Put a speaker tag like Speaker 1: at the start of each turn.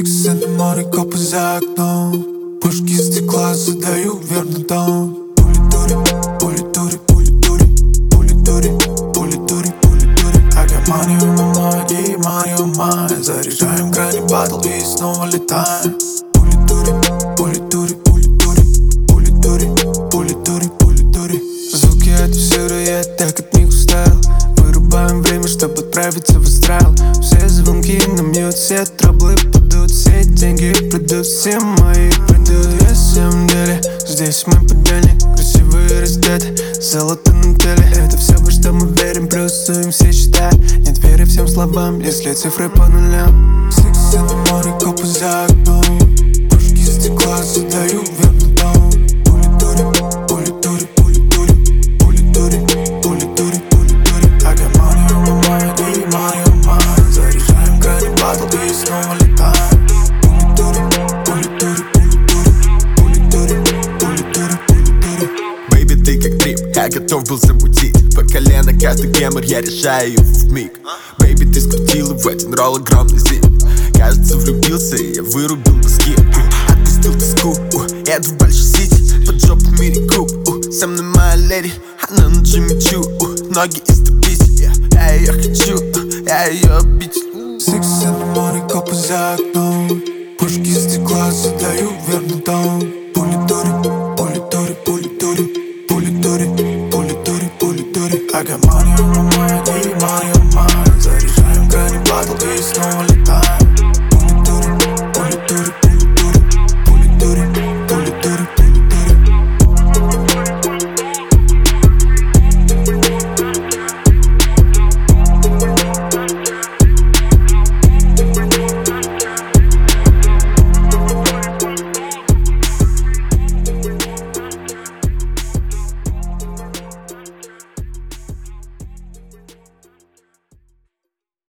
Speaker 1: Секс на море, копы за окном. Пушки стекла задаю верный тон. Пули-дури, пули-дури, пули-дури, пули-дури, пули-дури, пули-дури. I got money on my mind, yeah, money on mine. Заряжаем грани батл и снова летаем. Пули-дури, пули-дури, пули-дури, пули-дури, пули-дури, пули-дури. Звуки отовсюду, я так от них устал. Вырубаем время, чтобы отправиться в астрал. Все звонки на мьют, все траблы падут, все деньги придут, все мои придут. Я в самом деле, здесь мой подельник. Красивые раздеты, золото на теле. Это все, во что мы верим, плюсуем все счета. Нет веры всем словам, если цифры по нулям. Секс на море, копы за окном. Пушки стекла задаю верный тон. Пули-дури, пули-дури, пули-дури, пули-дури, пули-дури, пули-дури. I got money on my mind, yeah, money on mine. Заряжаем грани батл и снова летаем. Пули-дури, пули-дури, пули-дури, пули-дури, пули-дури.
Speaker 2: Бэйби, ты как трип, я готов был замутить. По колено каждый гемор, я решаю его вмиг. Бэйби, ты скрутила в один ролл огромный зип. Кажется, влюбился, и я вырубил мозги. Отпустил тоску, еду в большой сити. Под жопу в мире куб, со мной моя леди. Она на Джимми Чу, ноги из трапеции. Я ее хочу, я ее обидел.
Speaker 1: Секс на море, копы за окном. Пушки стекла задаю верный тон.